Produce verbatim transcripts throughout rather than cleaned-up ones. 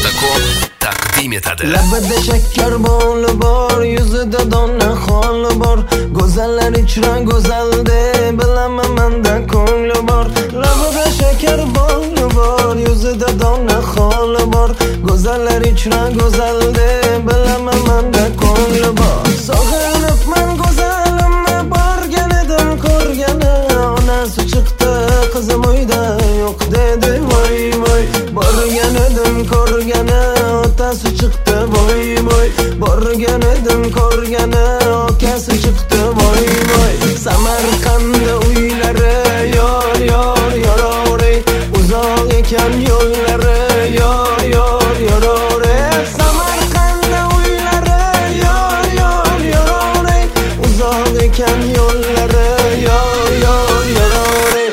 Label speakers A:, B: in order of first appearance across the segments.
A: nuqta com taqdim etadi.
B: Labida shakkar boli bor, yuzida dona xoli bor. Go'zallar ichra go'zalde, bilaman menda ko'ngli bor. Labida shakkar boli bor, yuzida dona xoli bor. Go'zallar ichra go'zalde, bilaman menda ko'ngli bor. Sog'inibman go'zalimni borgan edim ko'rgani, onasi chiqdi qizim uyda yo'q dedi voy voy. Borgan edim ko'rgani, otasi chiqdi voy voy. Borgan edim ko'rgani, akasi chiqdi voy voy. Samarqandda uylari yor yor yorore, uzoq ekan yo'llari yor yor yorore. Samarqandda uylari yor yor yorore, uzoq ekan yo'llari yor yor yorore.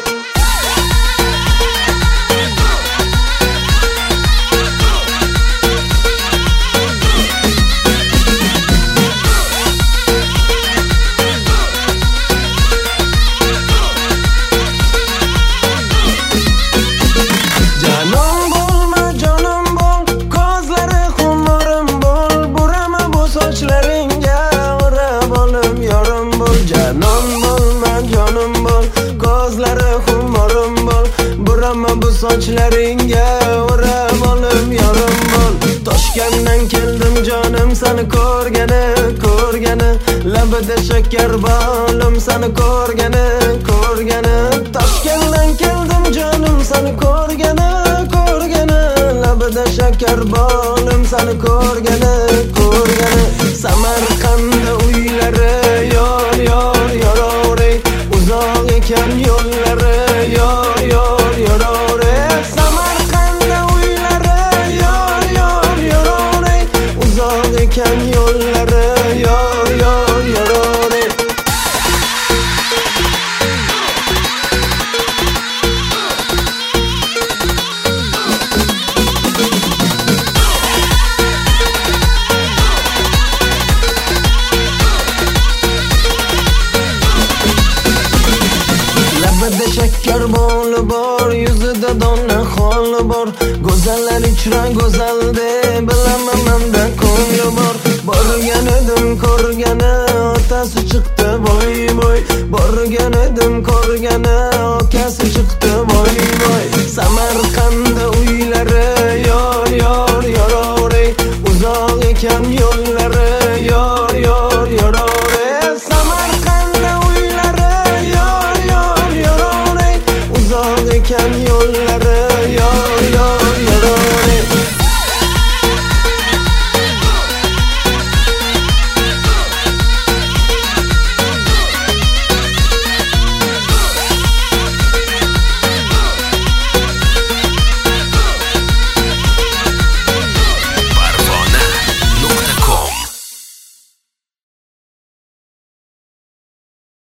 B: Bu sochlaringga o'rab olib yorim bol. Toshkentdan keldim jonim seni ko'rgani, ko'rgani. Labida shakkar bolim seni ko'rgani, ko'rgani. Toshkentdan keldim jonim seni ko'rgani, ko'rgani. Labida shakkar bolim seni ko'rgani, ko'rgani. Samarqandda uylari yor yor yorore, uzoq ekan yo'llari yor yor yorore. Samarqandda uylari yor yor yorore, uzoq ekan yo'llari yor yor yorore. Labida shakkar boli bor, yuzida dona xoli bor. Go'zallar ichra go'zalde, bilaman menda ko'ngli bor. Borgan edim ko'rgani, otasi chiqdi voy voy. Borgan edim ko'rgani, akasi chiqdi voy voy. Samarqandda uylari